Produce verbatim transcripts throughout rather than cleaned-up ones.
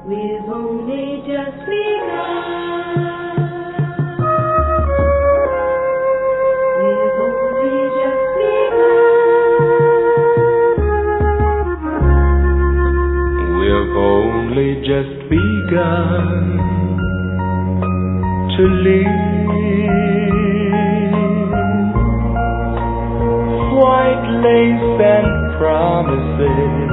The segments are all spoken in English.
We've only just begun. We've only just begun. We've only just begun to live. White lace and promises,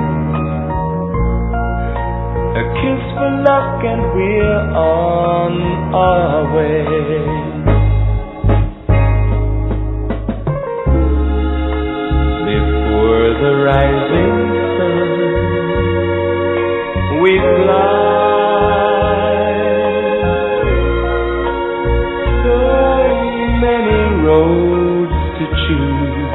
a kiss for luck, and we're on our way. Before the rising sun, we fly. So many roads to choose.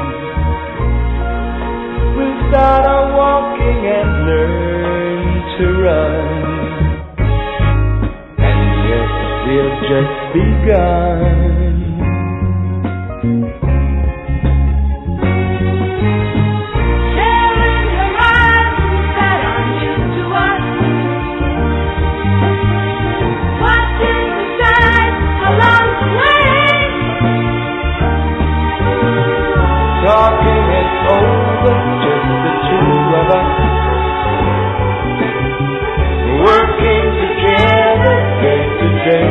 We'll start our walking and learn to run, and yet we've just begun. Sharing horizons that are new to us, watching the shine along the way. Talking it over, just the two of us, working together day to day.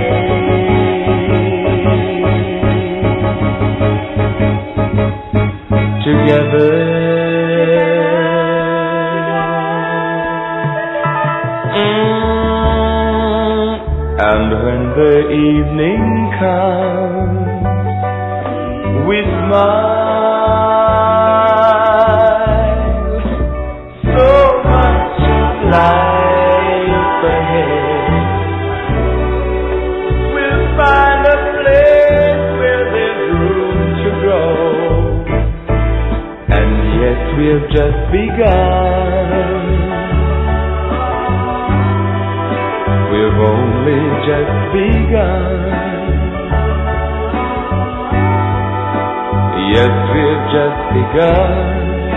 Together. Mm. And when the evening comes, we smile. So much life ahead. We'll find a place where there's room to grow, and yet we've just begun. We've only just begun. Yes, we've just begun.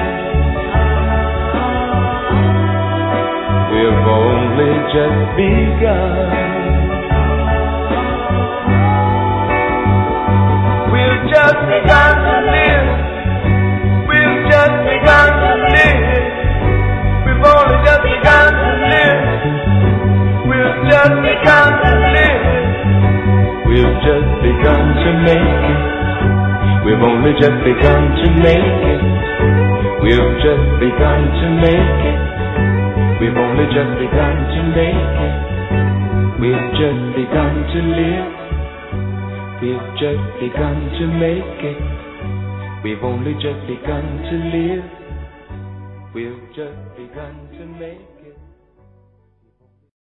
We've only just begun. We've just begun to live. We've just begun to live. We've only just begun to live. We've just begun to live. We've just begun to make it. We've only just begun to make it. We've just begun to make it. We've only just begun to make it. We've just begun to live. We've just begun to make it. We've only just begun to live. We've just begun to make it.